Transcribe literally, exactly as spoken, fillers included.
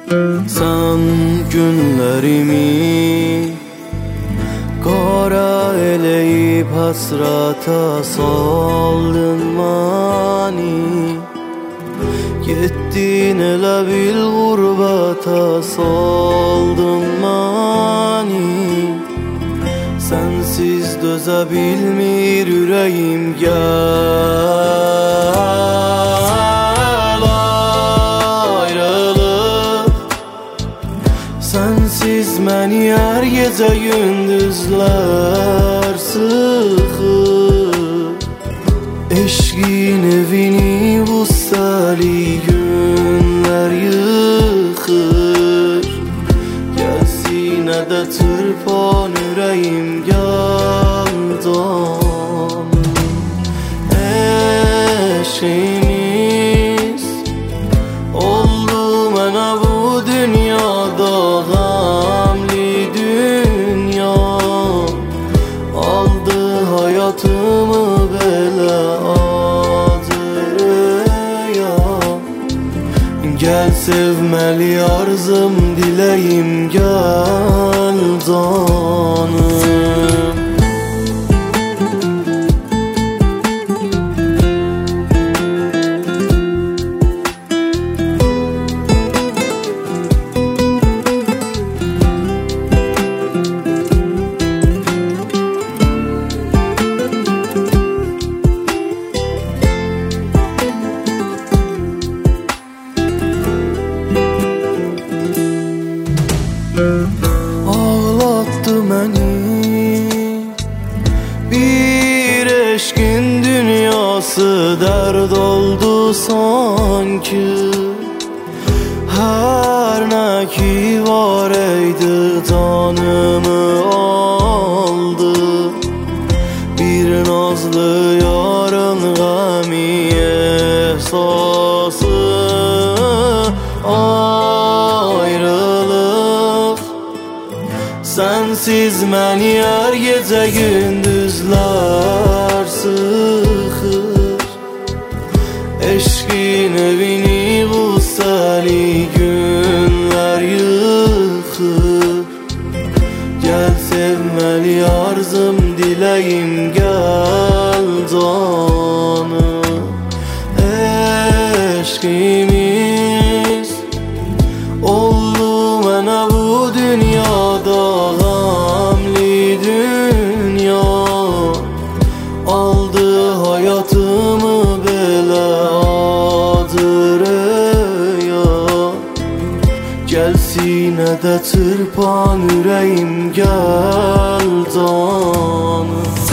Sen günlerimi kara eleyip hasrata saldın mani. Gittin elə bil gurbata saldın mani. Sensiz döze bilmir yüreğim, gel ayrılık. Sensiz məni her gece gündüzler sıxır. Eşqin evini vusali günler yıxır. Gəlsinə də tırpan ürəyim, gəldan. Eşqimiz oldu mənə bu dünyada gamli dünya. Aldı hayatımı belə acıya. Gel sevmeli arzım dileyim, gel canım. Ağlattı məni bir eşqin dünyası, dərd oldu sanki. Hər nə ki var eydi canımı aldı. Bir nazlı yarın qəmi ehsası, ayrılık. Sensiz məni her gece gündüzler sıxır. Eşqin evini vusali günler yıxır. Gel sevmeli arzım dileyim, gel canım. Eşqimiz oldu mənə bu dünyada gamli dünya. Aldı hayatımı belə acırıya. Gəlsinə də çırpan ürəyim, gel canım.